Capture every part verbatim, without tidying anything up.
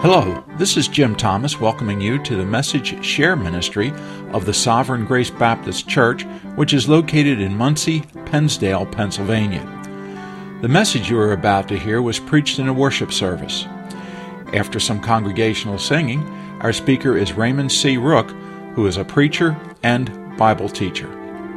Hello, this is Jim Thomas welcoming you to the Message Share Ministry of the Sovereign Grace Baptist Church, which is located in Muncie, Pennsdale, Pennsylvania. The message you are about to hear was preached in a worship service. After some congregational singing, our speaker is Raymond C. Rook, who is a preacher and Bible teacher.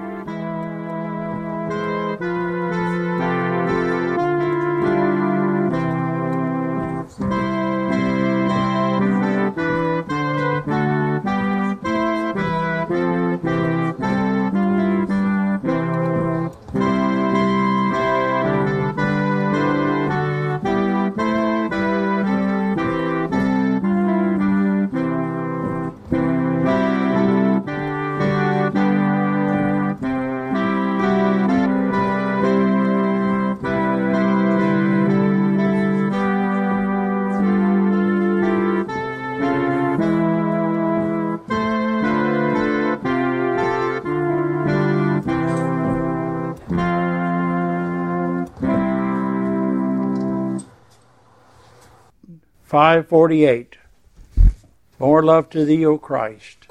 five forty-eight. More love to thee, O Christ.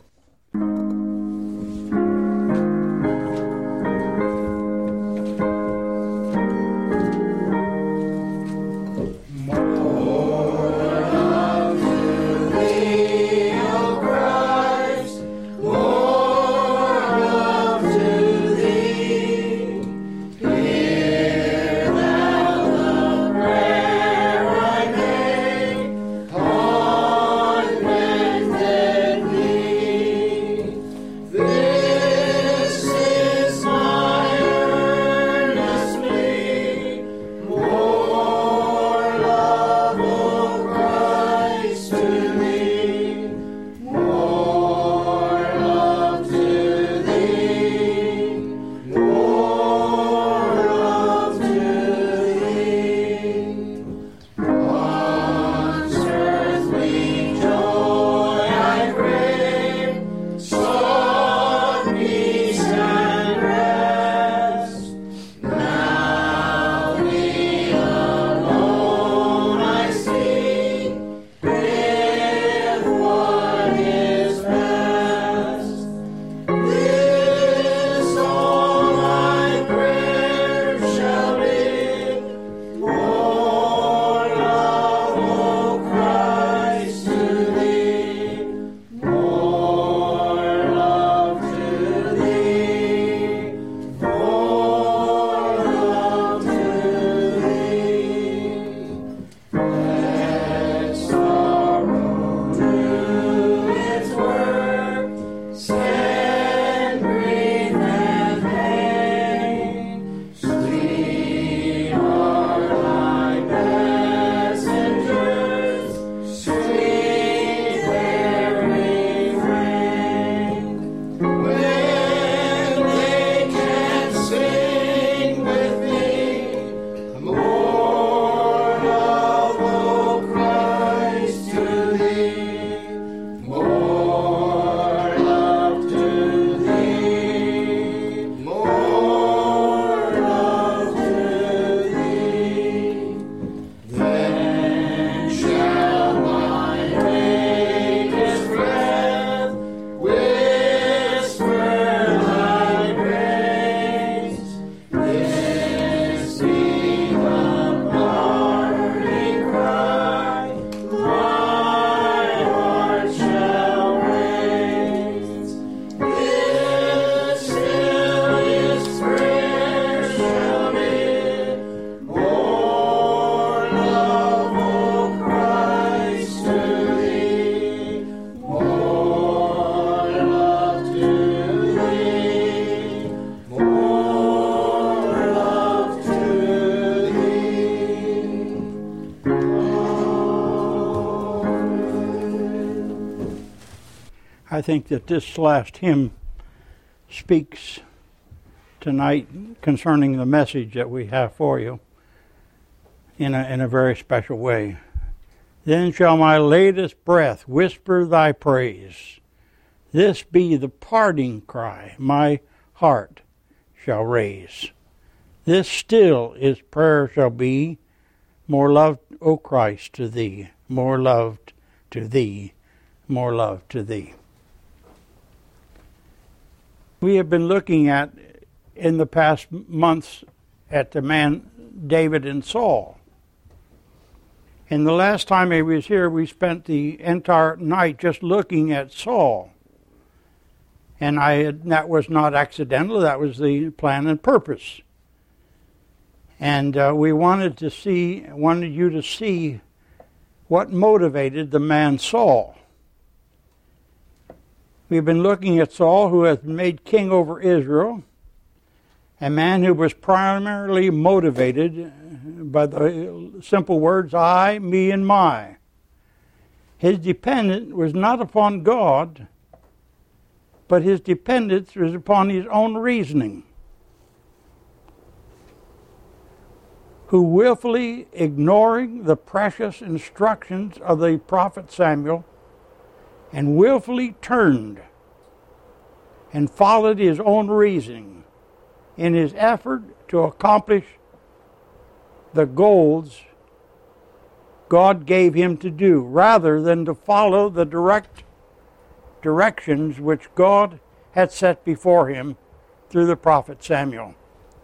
I think that this last hymn speaks tonight concerning the message that we have for you in a, in a very special way. Then shall my latest breath whisper thy praise. This be the parting cry my heart shall raise. This still its prayer shall be, more loved, O Christ, to thee, more loved to thee, more love to thee. We have been looking at, in the past months, at the man David and Saul. And the last time he was here, we spent the entire night just looking at Saul. And I had, that was not accidental, that was the plan and purpose. And uh, we wanted to see, wanted you to see what motivated the man Saul. We've been looking at Saul, who has been made king over Israel, a man who was primarily motivated by the simple words, I, me, and my. His dependence was not upon God, but his dependence was upon his own reasoning. Who willfully, ignoring the precious instructions of the prophet Samuel, and willfully turned and followed his own reasoning in his effort to accomplish the goals God gave him to do, rather than to follow the direct directions which God had set before him through the prophet Samuel.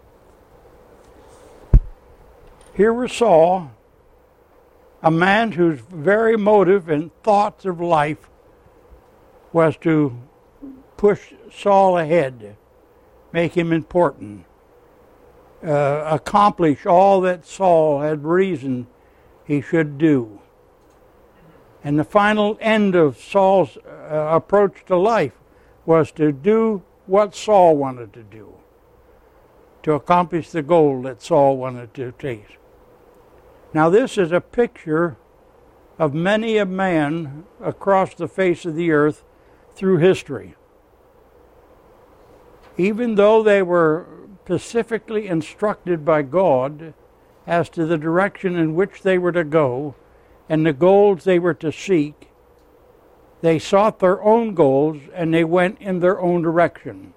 Here was Saul, a man whose very motive and thoughts of life was to push Saul ahead, make him important, uh, accomplish all that Saul had reason he should do. And the final end of Saul's uh, approach to life was to do what Saul wanted to do, to accomplish the goal that Saul wanted to chase. Now this is a picture of many a man across the face of the earth through history. Even though they were specifically instructed by God as to the direction in which they were to go and the goals they were to seek, they sought their own goals and they went in their own direction.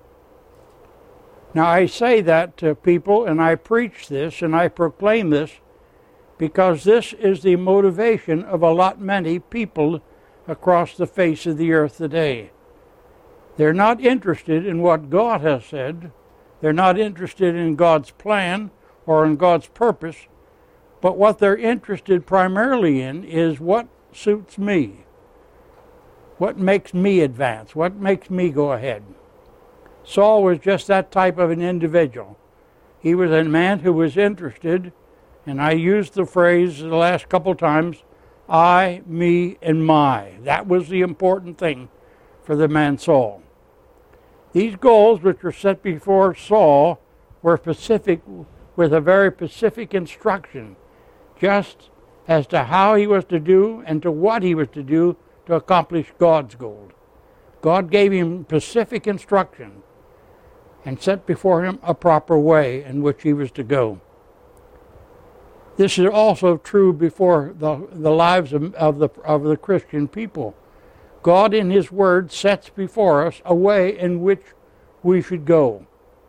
Now I say that to people, and I preach this and I proclaim this because this is the motivation of a lot many people across the face of the earth today. They're not interested in what God has said. They're not interested in God's plan or in God's purpose. But what they're interested primarily in is what suits me. What makes me advance? What makes me go ahead? Saul was just that type of an individual. He was a man who was interested, and I used the phrase the last couple times, I, me, and my. That was the important thing for the man Saul. These goals which were set before Saul were specific, with a very specific instruction, just as to how he was to do and to what he was to do to accomplish God's goal. God gave him specific instruction and set before him a proper way in which he was to go. This is also true before the, the lives of, of, the, of the Christian people. God in his word sets before us a way in which we should go.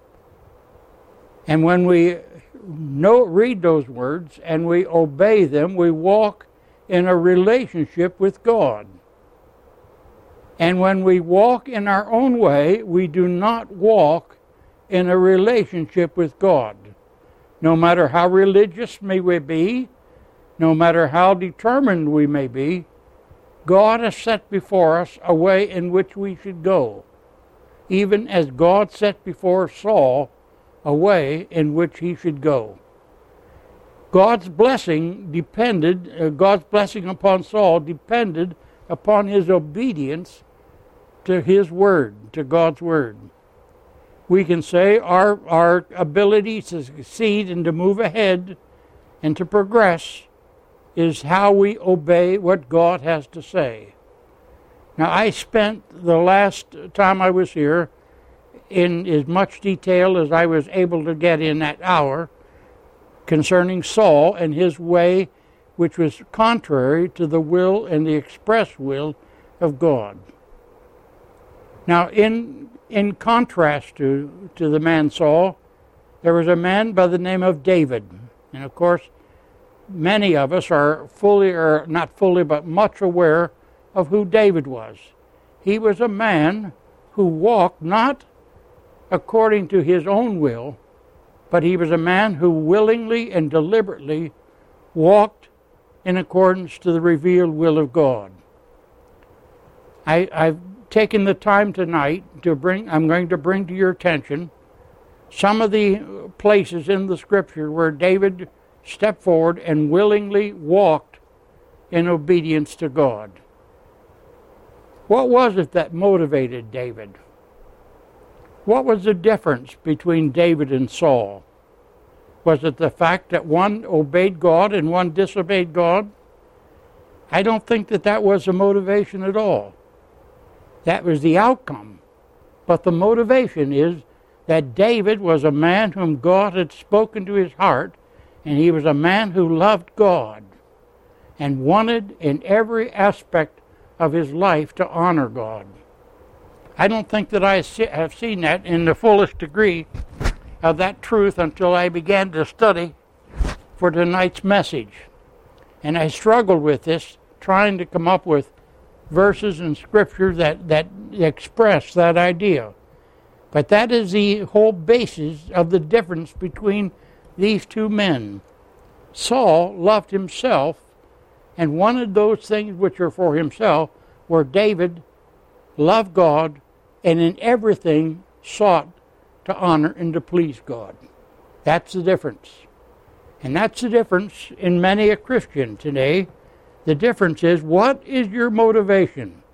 And when we know, read those words and we obey them, we walk in a relationship with God. And when we walk in our own way, we do not walk in a relationship with God. No matter how religious may we be, no matter how determined we may be, God has set before us a way in which we should go, even as God set before Saul a way in which he should go. God's blessing depended, uh, God's blessing upon Saul depended upon his obedience to his word, to God's word. We can say our, our ability to succeed and to move ahead and to progress is how we obey what God has to say. Now, I spent the last time I was here in as much detail as I was able to get in that hour concerning Saul and his way, which was contrary to the will and the express will of God. Now, in in contrast to, to the man Saul, there was a man by the name of David. And of course, many of us are fully, or not fully, but much aware of who David was. He was a man who walked not according to his own will, but he was a man who willingly and deliberately walked in accordance to the revealed will of God. I, I've taken the time tonight to bring, I'm going to bring to your attention some of the places in the Scripture where David stepped forward and willingly walked in obedience to God. What was it that motivated David? What was the difference between David and Saul? Was it the fact that one obeyed God and one disobeyed God? I don't think that that was the motivation at all. That was the outcome. But the motivation is that David was a man whom God had spoken to his heart, and he was a man who loved God and wanted in every aspect of his life to honor God. I don't think that I have seen that in the fullest degree of that truth until I began to study for tonight's message. And I struggled with this, trying to come up with verses in Scripture that, that express that idea. But that is the whole basis of the difference between these two men. Saul loved himself and wanted those things which are for himself, where David loved God and in everything sought to honor and to please God. That's the difference. And that's the difference in many a Christian today. The difference is, what is your motivation?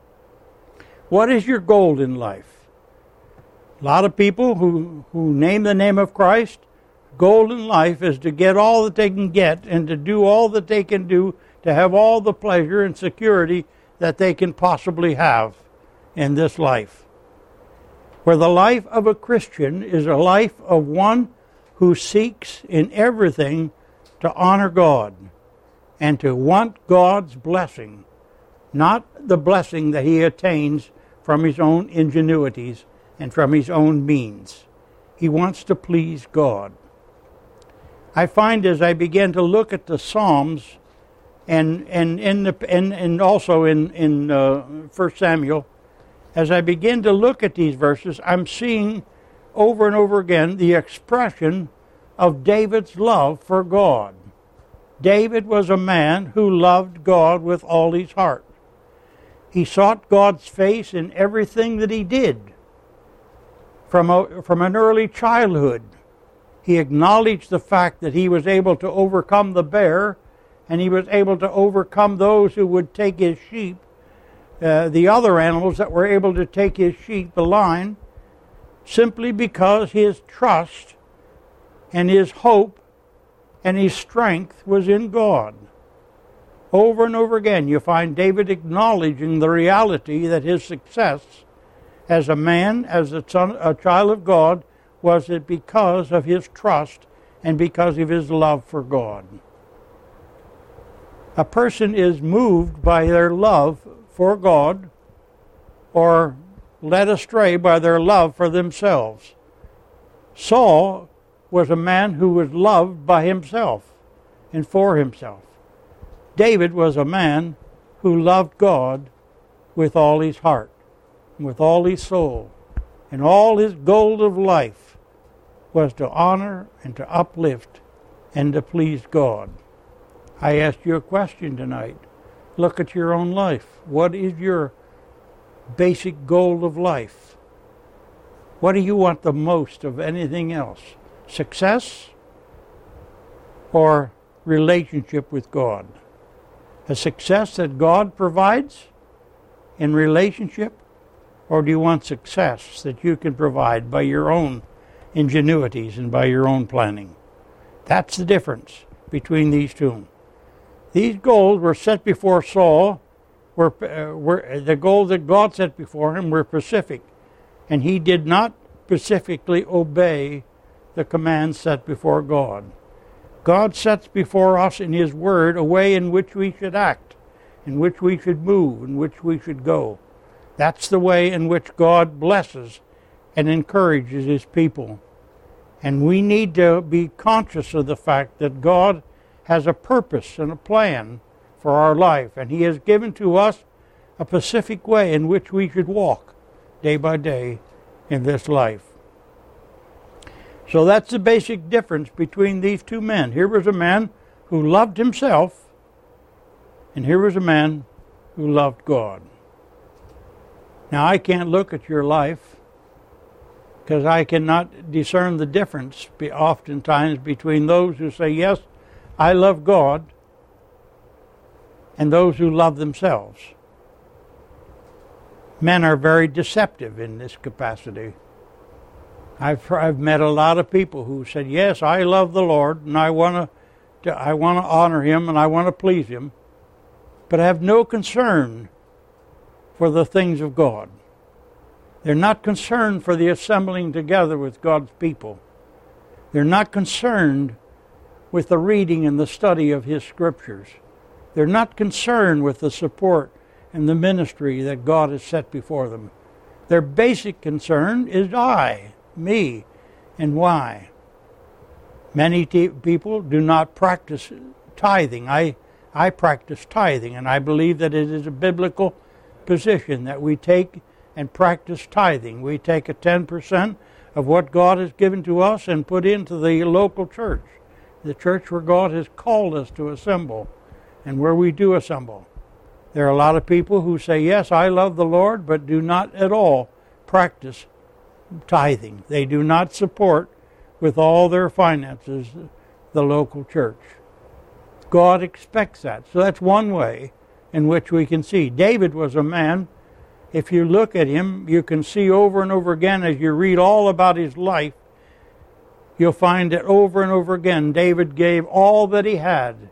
What is your goal in life? A lot of people who, who name the name of Christ, goal in life is to get all that they can get and to do all that they can do to have all the pleasure and security that they can possibly have in this life. Where the life of a Christian is a life of one who seeks in everything to honor God and to want God's blessing, not the blessing that he attains from his own ingenuities and from his own means. He wants to please God. I find as I begin to look at the Psalms and and in the and, and also in in uh, First Samuel, as I begin to look at these verses, I'm seeing over and over again the expression of David's love for God. David was a man who loved God with all his heart. He sought God's face in everything that he did. From a, from an early childhood, he acknowledged the fact that he was able to overcome the bear, and he was able to overcome those who would take his sheep, uh, the other animals that were able to take his sheep, the lion, simply because his trust and his hope and his strength was in God. Over and over again, you find David acknowledging the reality that his success as a man, as a son, a child of God, was it because of his trust and because of his love for God. A person is moved by their love for God or led astray by their love for themselves. Saul was a man who was loved by himself and for himself. David was a man who loved God with all his heart, with all his soul, and all his goal of life was to honor and to uplift and to please God. I asked you a question tonight. Look at your own life. What is your basic goal of life? What do you want the most of anything else? Success or relationship with God? A success that God provides in relationship, or do you want success that you can provide by your own ingenuities and by your own planning? That's the difference between these two. These goals were set before Saul, were, uh, were the goals that God set before him were specific, and he did not specifically obey the commands set before God. God sets before us in his word a way in which we should act, in which we should move, in which we should go. That's the way in which God blesses and encourages his people. And we need to be conscious of the fact that God has a purpose and a plan for our life, and He has given to us a specific way in which we should walk day by day in this life. So that's the basic difference between these two men. Here was a man who loved himself, and here was a man who loved God. Now, I can't look at your life because I cannot discern the difference oftentimes between those who say, yes, I love God, and those who love themselves. Men are very deceptive in this capacity. I've I've met a lot of people who said, yes, I love the Lord, and I want to I want to honor Him, and I want to please Him, but I have no concern for the things of God. They're not concerned for the assembling together with God's people. They're not concerned with the reading and the study of His Scriptures. They're not concerned with the support and the ministry that God has set before them. Their basic concern is I, me, and why. Many t- people do not practice tithing. I, I practice tithing, and I believe that it is a biblical position that we take and practice tithing. We take a ten percent of what God has given to us and put into the local church, the church where God has called us to assemble and where we do assemble. There are a lot of people who say, yes, I love the Lord, but do not at all practice tithing. They do not support with all their finances the local church. God expects that. So that's one way in which we can see. David was a man, if you look at him, you can see over and over again as you read all about his life, you'll find that over and over again David gave all that he had.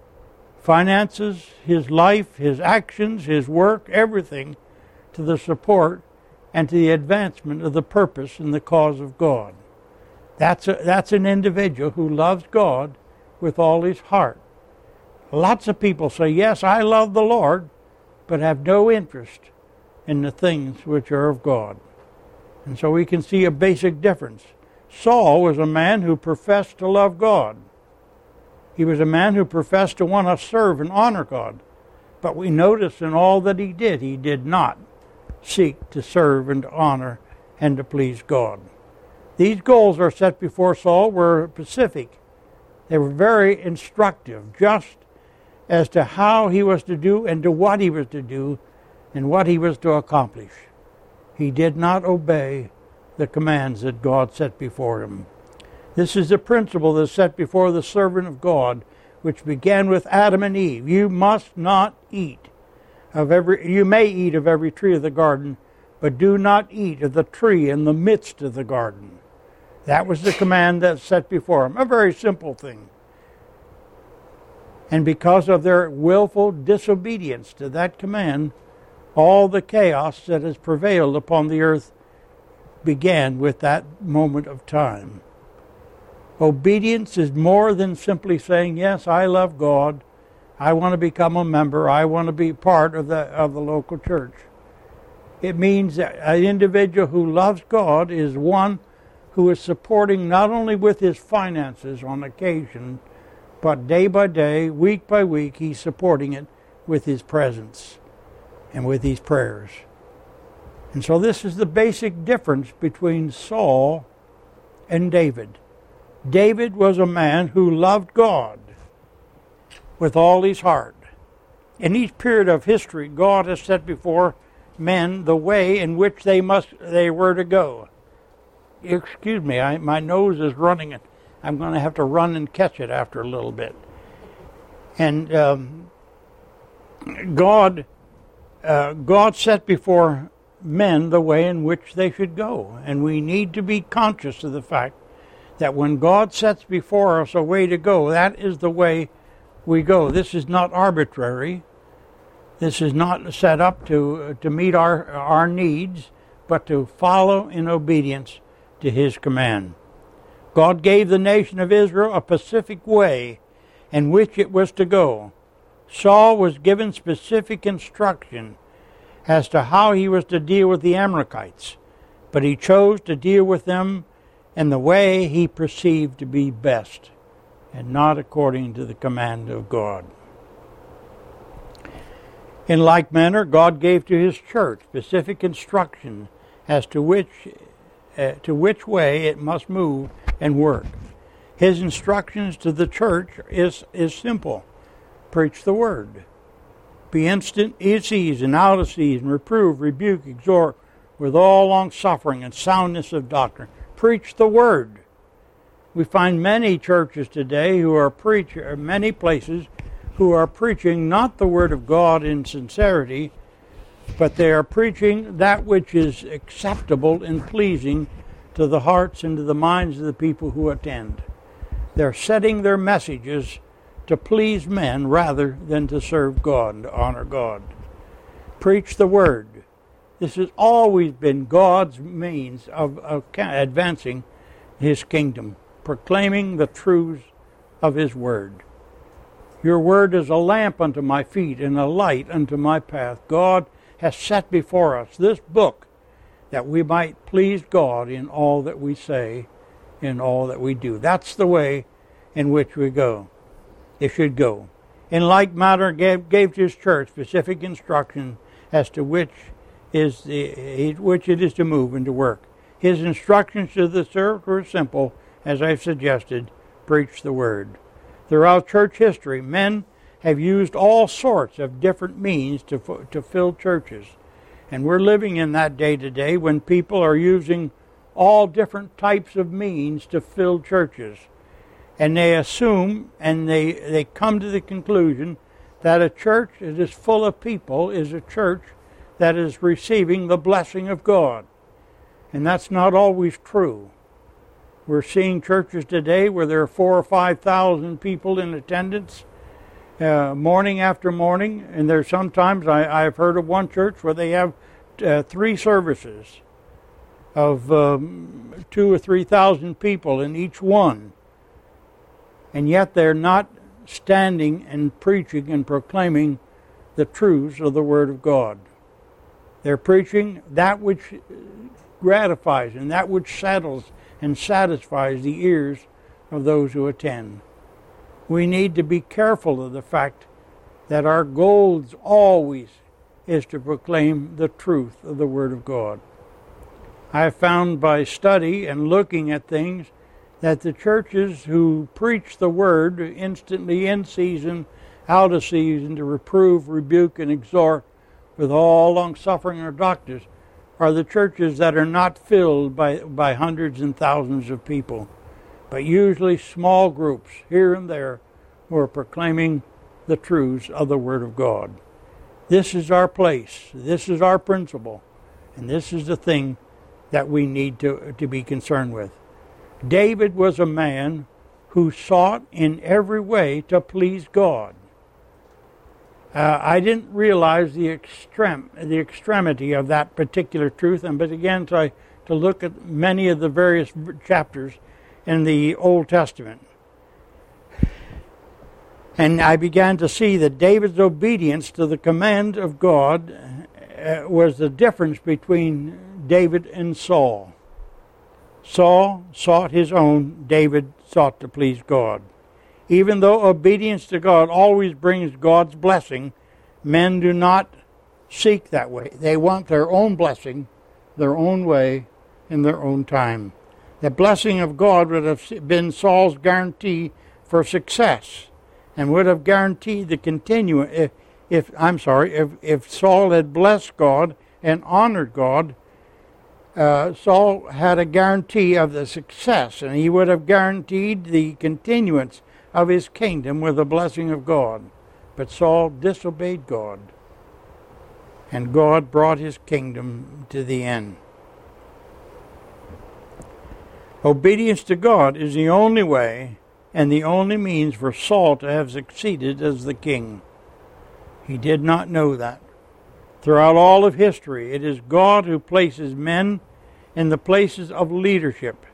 Finances, his life, his actions, his work, everything to the support and to the advancement of the purpose and the cause of God. That's a, that's an individual who loves God with all his heart. Lots of people say, yes, I love the Lord, but have no interest in the things which are of God. And so we can see a basic difference. Saul was a man who professed to love God. He was a man who professed to want to serve and honor God. But we notice in all that he did, he did not seek to serve and to honor and to please God. These goals are set before Saul were specific. They were very instructive, just as to how he was to do and to what he was to do and what he was to accomplish. He did not obey the commands that God set before him. This is the principle that's set before the servant of God, which began with Adam and Eve. You must not eat of every, you may eat of every tree of the garden, but do not eat of the tree in the midst of the garden. That was the command that's set before him. A very simple thing. And because of their willful disobedience to that command, all the chaos that has prevailed upon the earth began with that moment of time. Obedience is more than simply saying, yes, I love God, I want to become a member, I want to be part of the of the local church. It means that an individual who loves God is one who is supporting not only with his finances on occasion, but day by day, week by week, he's supporting it with his presence and with his prayers. And so this is the basic difference between Saul and David. David was a man who loved God with all his heart. In each period of history, God has set before men the way in which they must they were to go. Excuse me, I, my nose is running. I'm going to have to run and catch it after a little bit. And um, God, uh, God set before men the way in which they should go. And we need to be conscious of the fact that when God sets before us a way to go, that is the way we go. This is not arbitrary. This is not set up to uh, to meet our our needs, but to follow in obedience to His command. God gave the nation of Israel a specific way in which it was to go. Saul was given specific instruction as to how he was to deal with the Amalekites, but he chose to deal with them in the way he perceived to be best. and not according to the command of God. In like manner, God gave to His church specific instruction as to which uh, to which way it must move and work. His instructions to the church is, is simple. Preach the word. Be instant in season, out of season, reprove, rebuke, exhort, with all long-suffering and soundness of doctrine. Preach the word. We find many churches today who are preaching, many places, who are preaching not the word of God in sincerity, but they are preaching that which is acceptable and pleasing to the hearts and to the minds of the people who attend. They're setting their messages to please men rather than to serve God and to honor God. Preach the word. This has always been God's means of, of advancing His kingdom, proclaiming the truths of His word. Your word is a lamp unto my feet and a light unto my path. God has set before us this book that we might please God in all that we say, in all that we do. That's the way in which we go. It should go. In like manner, gave, gave to His church specific instruction as to which is the which it is to move and to work. His instructions to the church were simple, as I've suggested: preach the word. Throughout church history, men have used all sorts of different means to to fill churches, and we're living in that day today when people are using all different types of means to fill churches. And they assume and they, they come to the conclusion that a church that is full of people is a church that is receiving the blessing of God. And that's not always true. We're seeing churches today where there are four or five thousand people in attendance uh, morning after morning. And there's sometimes, I, I've heard of one church where they have uh, three services of um, two or three thousand people in each one. And yet they're not standing and preaching and proclaiming the truths of the Word of God. They're preaching that which gratifies and that which settles and satisfies the ears of those who attend. We need to be careful of the fact that our goal always is to proclaim the truth of the Word of God. I have found by study and looking at things that the churches who preach the word instantly, in season, out of season, to reprove, rebuke, and exhort with all long-suffering or doctors, are the churches that are not filled by, by hundreds and thousands of people, but usually small groups here and there who are proclaiming the truths of the Word of God. This is our place. This is our principle. And this is the thing that we need to, to be concerned with. David was a man who sought in every way to please God. Uh, I didn't realize the extrem the extremity of that particular truth, and but again to, to look at many of the various chapters in the Old Testament. And I began to see that David's obedience to the command of God uh, was the difference between David and Saul. Saul sought his own, David sought to please God. Even though obedience to God always brings God's blessing, men do not seek that way. They want their own blessing, their own way, in their own time. The blessing of God would have been Saul's guarantee for success, and would have guaranteed the continuing. If, if I'm sorry, if if Saul had blessed God and honored God, Uh, Saul had a guarantee of the success, and he would have guaranteed the continuance of his kingdom with the blessing of God. But Saul disobeyed God, and God brought his kingdom to the end. Obedience to God is the only way and the only means for Saul to have succeeded as the king. He did not know that. Throughout all of history, it is God who places men in the places of leadership.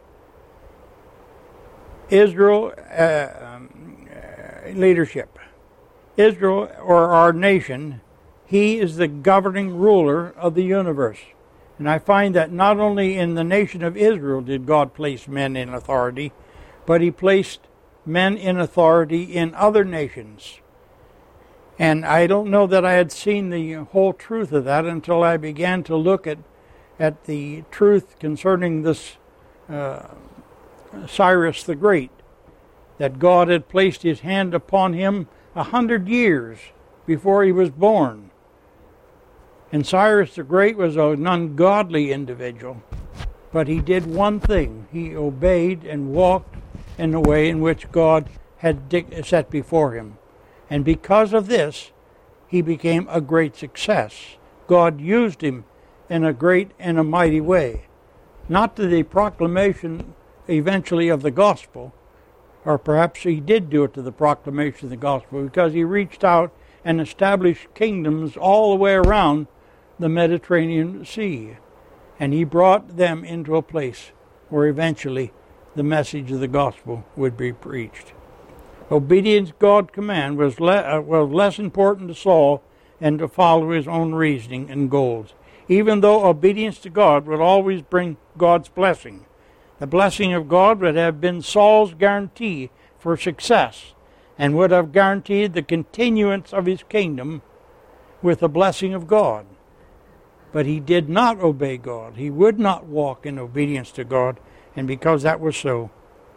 Israel, uh, um, uh, leadership. Israel, or our nation, he is the governing ruler of the universe. And I find that not only in the nation of Israel did God place men in authority, but he placed men in authority in other nations. And I don't know that I had seen the whole truth of that until I began to look at, at the truth concerning this uh, Cyrus the Great, that God had placed his hand upon him a hundred years before he was born. And Cyrus the Great was an ungodly individual, but he did one thing. He obeyed and walked in the way in which God had set before him. And because of this, he became a great success. God used him in a great and a mighty way. Not to the proclamation eventually of the gospel, or perhaps he did do it to the proclamation of the gospel, because he reached out and established kingdoms all the way around the Mediterranean Sea. And he brought them into a place where eventually the message of the gospel would be preached. Obedience to God's command was, le- uh, was less important to Saul than to follow his own reasoning and goals, even though obedience to God would always bring God's blessing. The blessing of God would have been Saul's guarantee for success and would have guaranteed the continuance of his kingdom with the blessing of God. But he did not obey God. He would not walk in obedience to God, and because that was so,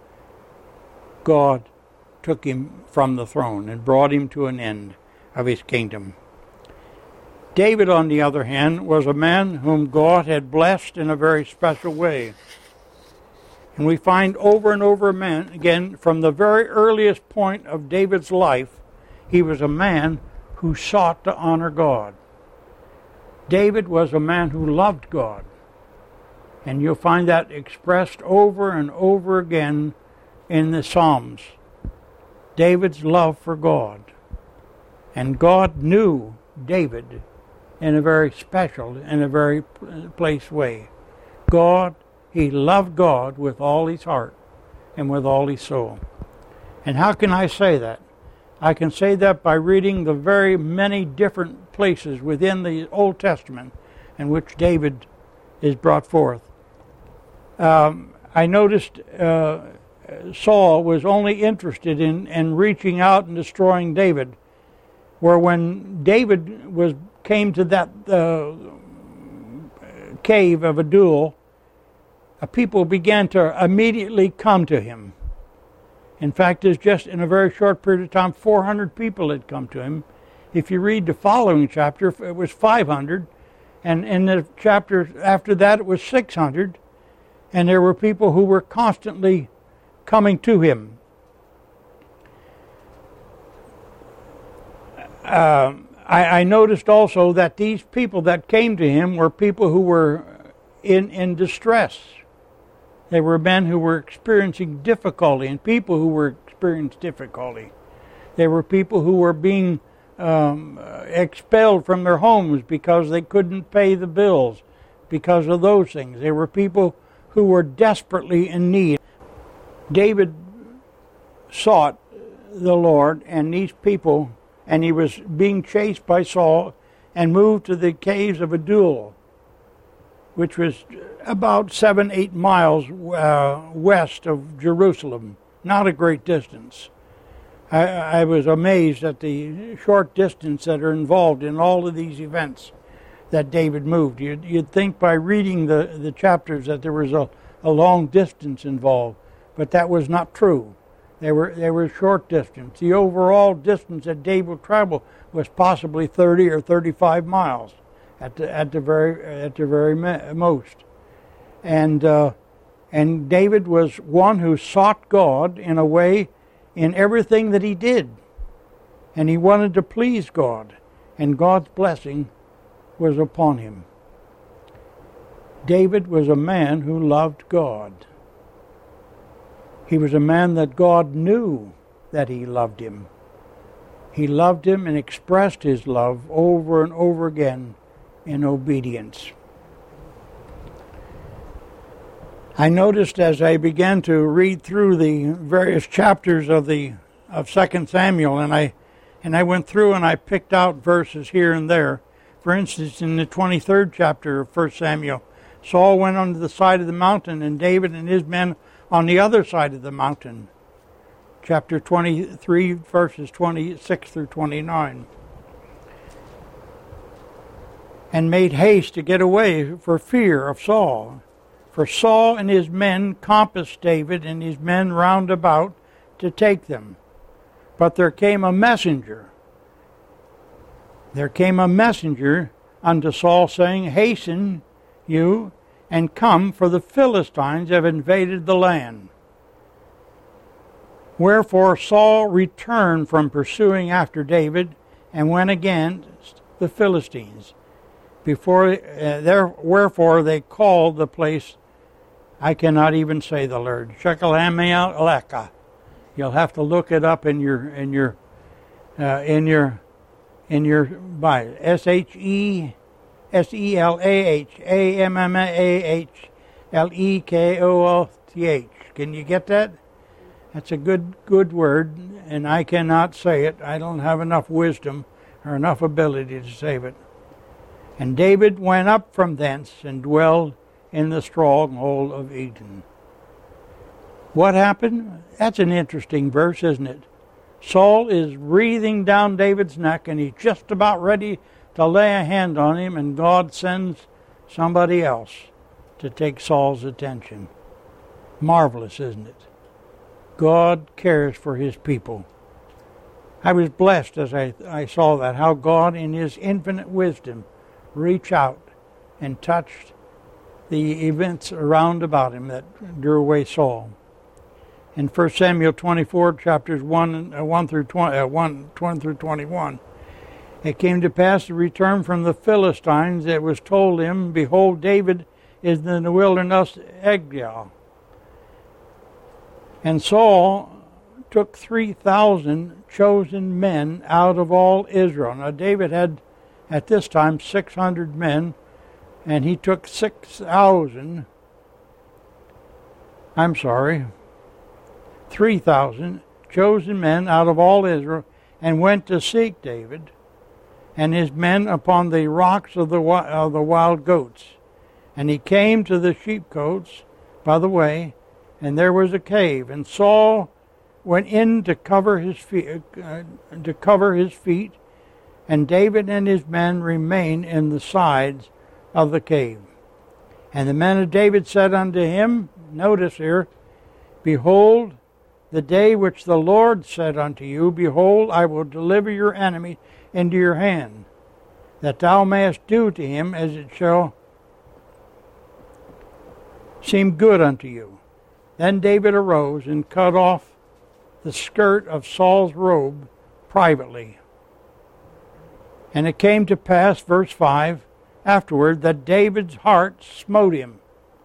God took him from the throne and brought him to an end of his kingdom. David, on the other hand, was a man whom God had blessed in a very special way. And we find over and over again, from the very earliest point of David's life, he was a man who sought to honor God. David was a man who loved God. And you'll find that expressed over and over again in the Psalms. David's love for God. And God knew David in a very special, in a very place way. God, he loved God with all his heart and with all his soul. And how can I say that? I can say that by reading the very many different places within the Old Testament in which David is brought forth. Um, I noticed uh, Saul was only interested in, in reaching out and destroying David, where when David was came to that uh, cave of Adullam, uh, people began to immediately come to him. In fact, it's just in a very short period of time, four hundred people had come to him. If you read the following chapter, it was five hundred, and in the chapter after that, it was six hundred, and there were people who were constantly coming to him. Uh, I, I noticed also that these people that came to him were people who were in, in distress. They were men who were experiencing difficulty and people who were experiencing difficulty. They were people who were being um, expelled from their homes because they couldn't pay the bills because of those things. They were people who were desperately in need. David sought the Lord, and these people, and he was being chased by Saul and moved to the caves of Adullam, which was about seven, eight miles uh, west of Jerusalem, not a great distance. I, I was amazed at the short distance that are involved in all of these events that David moved. You'd, you'd think by reading the, the chapters that there was a, a long distance involved, but that was not true. They were they were short distance. The overall distance that David traveled was possibly thirty or thirty-five miles at the at the very at the very most. And uh, and David was one who sought God in a way in everything that he did, and he wanted to please God, and God's blessing was upon him. David was a man who loved God. He was a man that God knew that he loved him. He loved him and expressed his love over and over again in obedience. I noticed as I began to read through the various chapters of the of Second Samuel, and I and I went through and I picked out verses here and there. For instance, in the twenty-third chapter of First Samuel, Saul went on the side of the mountain, and David and his men on the other side of the mountain. chapter twenty-three, verses twenty-six through twenty-nine. And made haste to get away for fear of Saul. For Saul and his men compassed David and his men round about to take them. But there came a messenger. There came a messenger unto Saul, saying, Hasten you, and come, for the Philistines have invaded the land. Wherefore Saul returned from pursuing after David, and went against the Philistines. Before uh, there, wherefore they called the place, I cannot even say the word, Shechelamieleka. You'll have to look it up in your in your uh, in your in your Bible. S H E S E L A H A M M A H L E K O L T H. Can you get that? That's a good good word, and I cannot say it. I don't have enough wisdom or enough ability to save it. And David went up from thence and dwelled in the stronghold of Edom. What happened? That's an interesting verse, isn't it? Saul is breathing down David's neck, and he's just about ready to lay a hand on him, and God sends somebody else to take Saul's attention. Marvelous, isn't it? God cares for his people. I was blessed as I, I saw that, how God in his infinite wisdom reached out and touched the events around about him that drew away Saul. In First Samuel twenty-four, chapters one, uh, one through twenty, uh, one, twenty through twenty-one, it came to pass to return from the Philistines, it was told him, Behold, David is in the wilderness Eglah. And Saul took three thousand chosen men out of all Israel. Now David had at this time six hundred men, and he took six thousand, I'm sorry, three thousand chosen men out of all Israel, and went to seek David and his men upon the rocks of the, of the wild goats. And he came to the sheepcotes by the way, and there was a cave, and Saul went in to cover his feet, uh, to cover his feet, and David and his men remained in the sides of the cave. And the men of David said unto him, notice here, Behold, the day which the Lord said unto you, Behold, I will deliver your enemy into your hand, that thou mayest do to him as it shall seem good unto you. Then David arose and cut off the skirt of Saul's robe privately. And it came to pass, verse five, afterward, that David's heart smote him.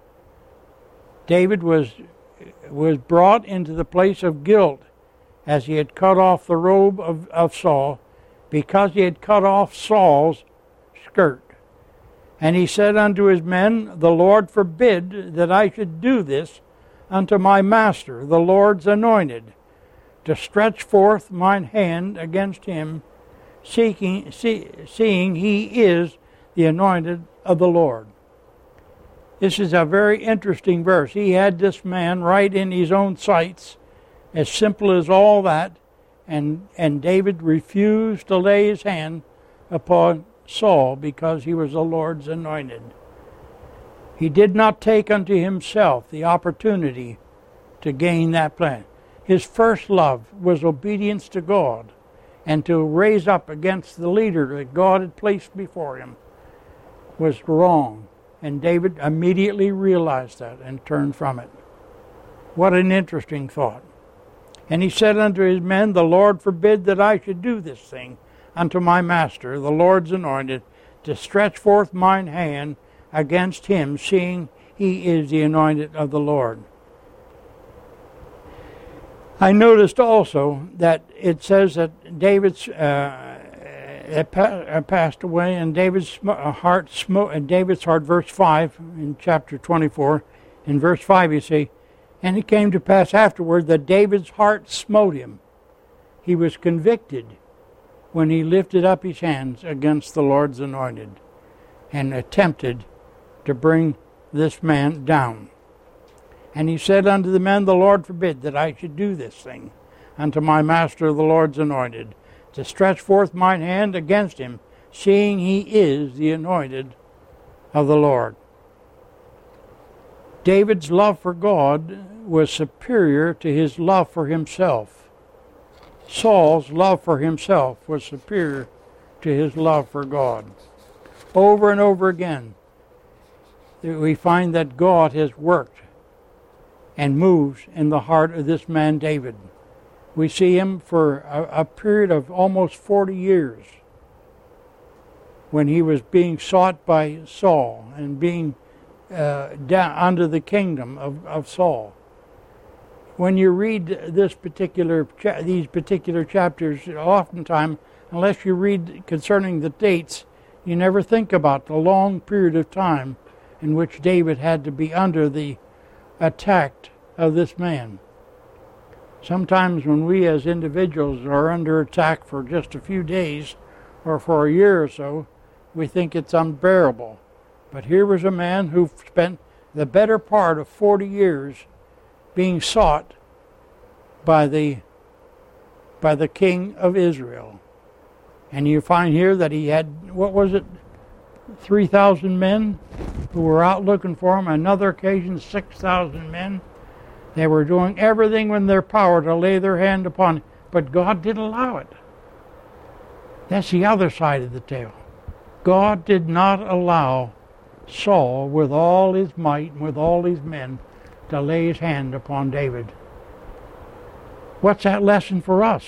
David was, was brought into the place of guilt as he had cut off the robe of, of Saul, because he had cut off Saul's skirt. And he said unto his men, The Lord forbid that I should do this unto my master, the Lord's anointed, to stretch forth mine hand against him, seeking, see, seeing he is the anointed of the Lord. This is a very interesting verse. He had this man right in his own sights, as simple as all that, and, and David refused to lay his hand upon Saul because he was the Lord's anointed. He did not take unto himself the opportunity to gain that plan. His first love was obedience to God and to raise up against the leader that God had placed before him was wrong. And David immediately realized that and turned from it. What an interesting thought. And he said unto his men, The Lord forbid that I should do this thing unto my master, the Lord's anointed, to stretch forth mine hand against him, seeing he is the anointed of the Lord. I noticed also that it says that David's uh, passed away, and David's heart smote. And David's heart, verse five in chapter twenty-four, in verse five, you see, and it came to pass afterward that David's heart smote him. He was convicted when he lifted up his hands against the Lord's anointed and attempted to bring this man down. And he said unto the men, The Lord forbid that I should do this thing unto my master the Lord's anointed, to stretch forth mine hand against him, seeing he is the anointed of the Lord. David's love for God was superior to his love for himself. Saul's love for himself was superior to his love for God. Over and over again, we find that God has worked and moves in the heart of this man David. We see him for a, a period of almost forty years when he was being sought by Saul and being uh, down under the kingdom of, of Saul. When you read this particular cha- these particular chapters, oftentimes, unless you read concerning the dates, you never think about the long period of time in which David had to be under the attack of this man. Sometimes when we as individuals are under attack for just a few days or for a year or so, we think it's unbearable. But here was a man who spent the better part of forty years being sought by the by the king of Israel. And you find here that he had, what was it, three thousand men who were out looking for him. Another occasion, six thousand men. They were doing everything in their power to lay their hand upon him, but God didn't allow it. That's the other side of the tale. God did not allow Saul, with all his might and with all his men, to lay his hand upon David. What's that lesson for us?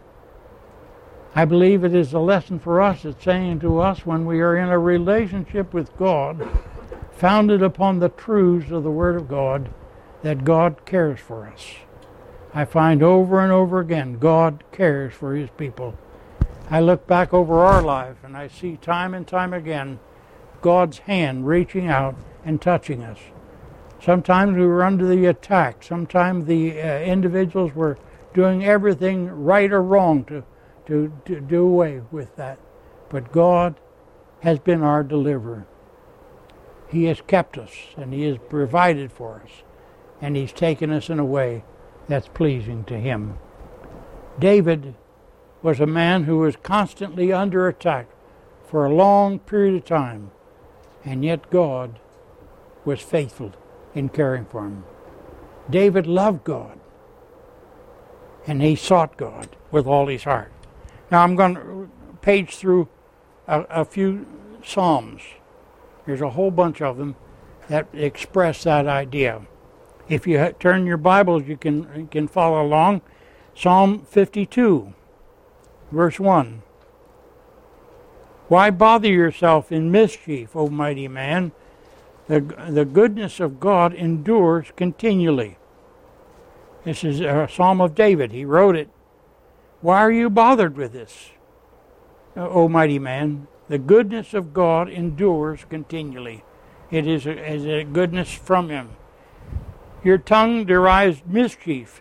I believe it is a lesson for us. It's saying to us, when we are in a relationship with God, founded upon the truths of the Word of God, that God cares for us. I find over and over again, God cares for His people. I look back over our life and I see time and time again God's hand reaching out and touching us. Sometimes we were under the attack. Sometimes the uh, individuals were doing everything right or wrong to, to, to do away with that. But God has been our deliverer. He has kept us and He has provided for us. And He's taken us in a way that's pleasing to Him. David was a man who was constantly under attack for a long period of time, and yet God was faithful in caring for him. David loved God, and he sought God with all his heart. Now I'm going to page through a, a few Psalms. There's a whole bunch of them that express that idea. If you turn your Bibles, you can, you can follow along. Psalm fifty-two, verse one. Why bother yourself in mischief, O mighty man? The, the goodness of God endures continually. This is a Psalm of David. He wrote it. Why are you bothered with this, O mighty man? The goodness of God endures continually. It is a, is a goodness from Him. Your tongue derives mischief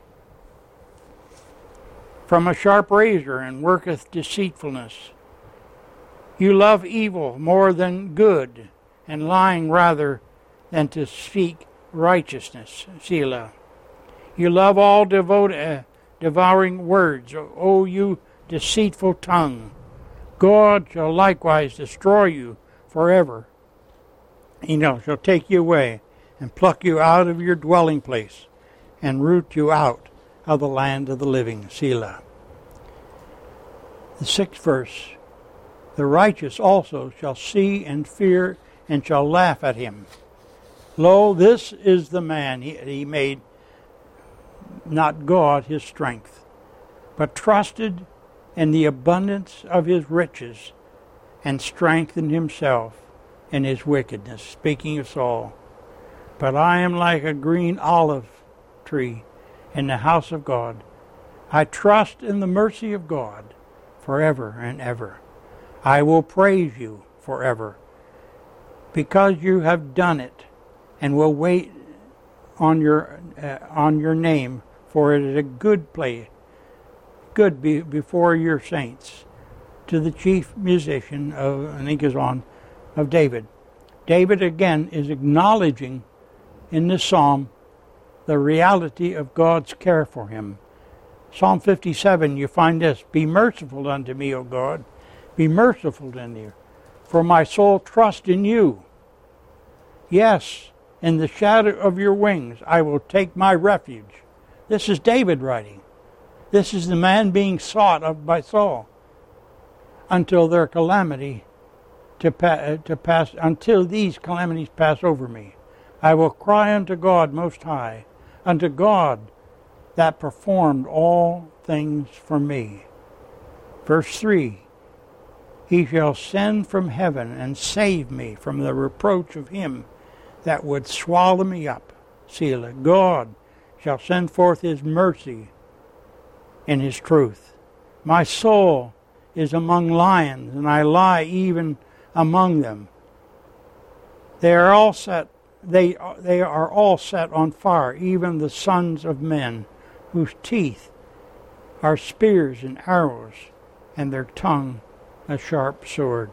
from a sharp razor, and worketh deceitfulness. You love evil more than good, and lying rather than to speak righteousness. Selah. You love all devote, uh, devouring words, O you deceitful tongue. God shall likewise destroy you forever. He shall take you away, and pluck you out of your dwelling place, and root you out of the land of the living. Selah. The sixth verse. The righteous also shall see and fear, and shall laugh at him. Lo, this is the man he, he made, not God his strength, but trusted in the abundance of his riches, and strengthened himself in his wickedness. Speaking of Saul. But I am like a green olive tree in the house of God. I trust in the mercy of God forever and ever. I will praise you forever, because you have done it, and will wait on your uh, on your name, for it is a good place, good be, before your saints. To the chief musician of, I think is on, of David. David again is acknowledging in this psalm the reality of God's care for him, Psalm fifty-seven, you find this: Be merciful unto me, O God, be merciful to me, for my soul trusts in you. Yes, in the shadow of your wings I will take my refuge. This is David writing. This is the man being sought of by Saul until their calamity to, pa- to pass, until these calamities pass over me. I will cry unto God Most High, unto God that performed all things for me. Verse three, He shall send from heaven and save me from the reproach of him that would swallow me up. Selah. God shall send forth his mercy in his truth. My soul is among lions, and I lie even among them. They are all set they they are all set on fire, even the sons of men, whose teeth are spears and arrows, and their tongue a sharp sword.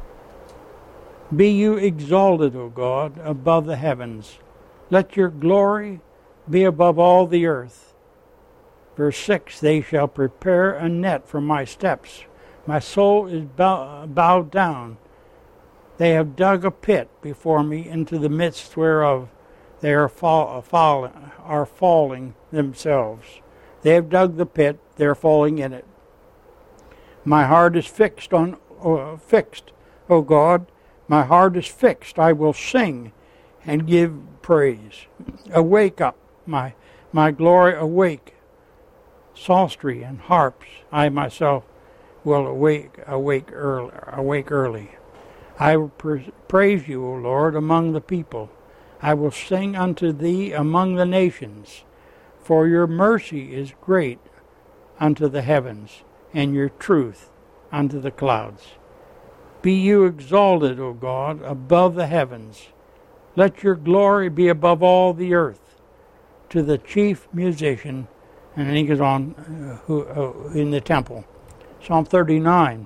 Be you exalted, O God, above the heavens. Let your glory be above all the earth. Verse six, They shall prepare a net for my steps. My soul is bow, bowed down. They have dug a pit before me, into the midst whereof they are, fall, fall, are falling themselves. They have dug the pit, they are falling in it. My heart is fixed on uh, fixed, O God. My heart is fixed. I will sing and give praise. Awake up, my my glory, awake. Psaltery and harps, I myself will awake awake early. Awake early. I will praise you, O Lord, among the people. I will sing unto thee among the nations. For your mercy is great unto the heavens, and your truth unto the clouds. Be you exalted, O God, above the heavens. Let your glory be above all the earth. To the chief musician, and then he goes on, uh, who, uh, in the temple. Psalm thirty-nine.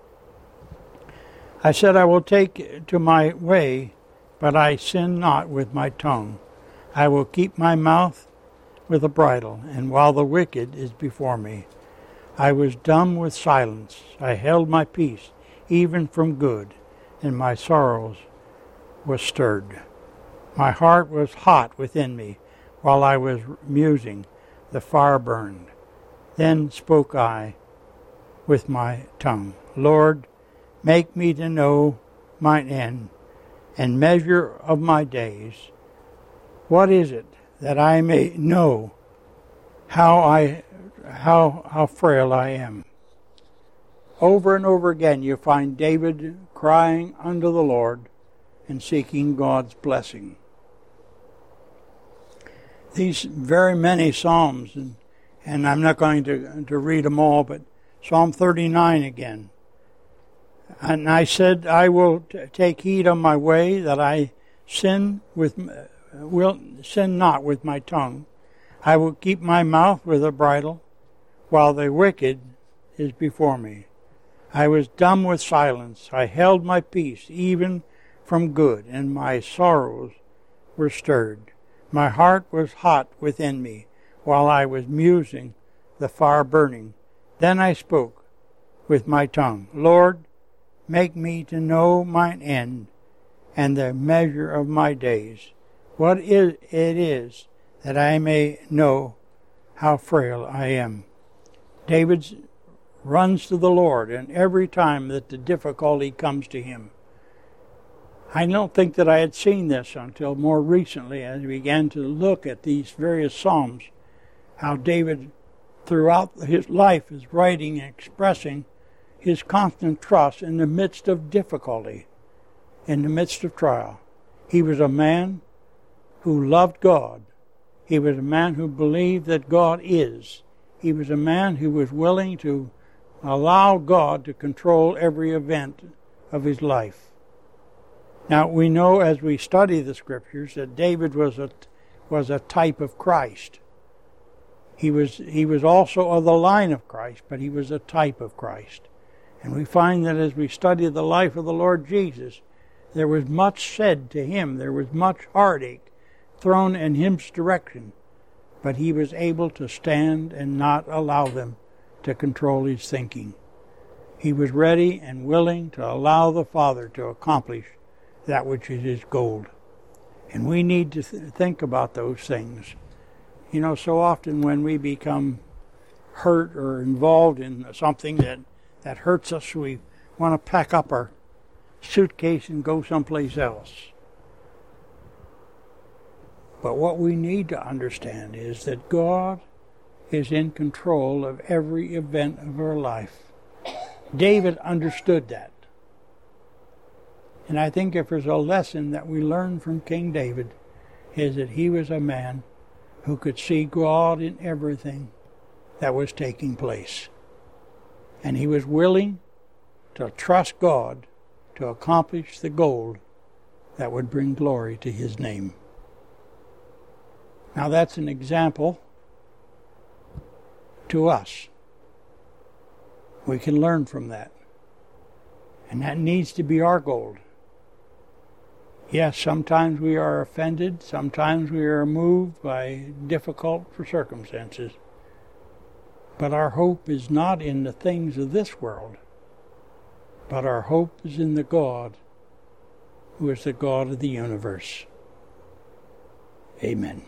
I said, I will take to my way, but I sin not with my tongue. I will keep my mouth with a bridle, and while the wicked is before me. I was dumb with silence. I held my peace, even from good, and my sorrows was stirred. My heart was hot within me, while I was musing, the fire burned. Then spoke I with my tongue, Lord, make me to know mine end, and measure of my days. What is it, that I may know how I how how frail I am? Over and over again you find David crying unto the Lord and seeking God's blessing. These very many Psalms, and, and I'm not going to, to read them all, but Psalm thirty-nine again. And I said, I will t- take heed on my way, that I sin with will sin not with my tongue. I will keep my mouth with a bridle, while the wicked is before me. I was dumb with silence. I held my peace, even from good, and my sorrows were stirred. My heart was hot within me, while I was musing, the fire burning. Then I spoke with my tongue, Lord, make me to know mine end, and the measure of my days. What is it is, that I may know how frail I am. David runs to the Lord, and every time that the difficulty comes to him. I don't think that I had seen this until more recently, as I began to look at these various Psalms, how David, throughout his life, is writing and expressing his constant trust in the midst of difficulty, in the midst of trial. He was a man who loved God. He was a man who believed that God is. He was a man who was willing to allow God to control every event of his life. Now, we know as we study the Scriptures that David was a, was a type of Christ. He was, he was also of the line of Christ, but he was a type of Christ. And we find that as we study the life of the Lord Jesus, there was much said to him. There was much heartache thrown in his direction. but he was able to stand and not allow them to control his thinking. He was ready and willing to allow the Father to accomplish that which is his goal. And we need to th- think about those things. You know, so often when we become hurt or involved in something that, that hurts us, we want to pack up our suitcase and go someplace else. But what we need to understand is that God is in control of every event of our life. David understood that. And I think if there's a lesson that we learn from King David, is that he was a man who could see God in everything that was taking place. And he was willing to trust God to accomplish the goal that would bring glory to his name. Now that's an example to us. We can learn from that. And that needs to be our goal. Yes, sometimes we are offended, sometimes we are moved by difficult circumstances. But our hope is not in the things of this world, but our hope is in the God who is the God of the universe. Amen.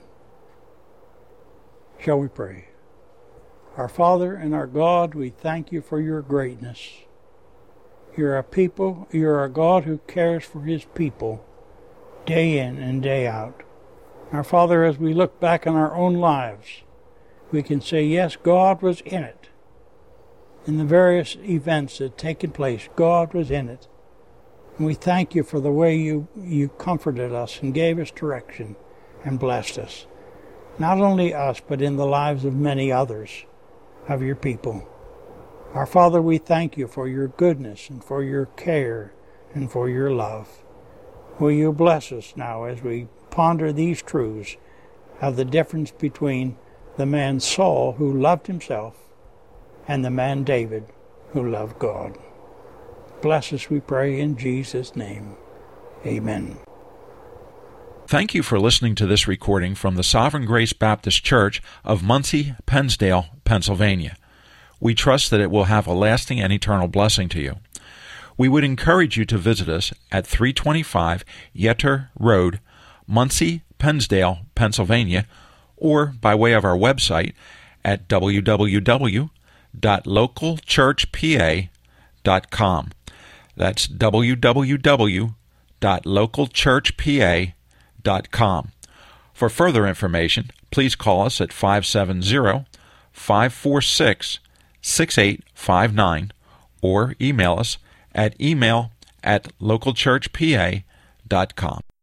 Shall we pray? Our Father and our God, we thank you for your greatness. You're a people, you're a God who cares for his people day in and day out. Our Father, as we look back on our own lives, we can say, yes, God was in it. In the various events that had taken place, God was in it. And we thank you for the way you, you comforted us and gave us direction and blessed us. Not only us, but in the lives of many others of your people. Our Father, we thank you for your goodness and for your care and for your love. Will you bless us now as we ponder these truths of the difference between the man Saul, who loved himself, and the man David, who loved God. Bless us, we pray, in Jesus' name. Amen. Thank you for listening to this recording from the Sovereign Grace Baptist Church of Muncie, Pennsdale, Pennsylvania. We trust that it will have a lasting and eternal blessing to you. We would encourage you to visit us at three twenty-five Yetter Road, Muncie, Pennsdale, Pennsylvania, or by way of our website at w w w dot local church p a dot com. That's w w w dot local church p a dot com. For further information, please call us at five seven zero, five four six, six eight five nine or email us at email at local church p a dot com.